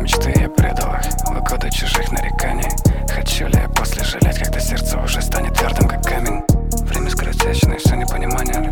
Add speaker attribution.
Speaker 1: мечты я предал их в годы чужих нареканий. Хочу ли я после жалеть, когда сердце уже станет твердым, как камень? Время скоротечно, и все непонимание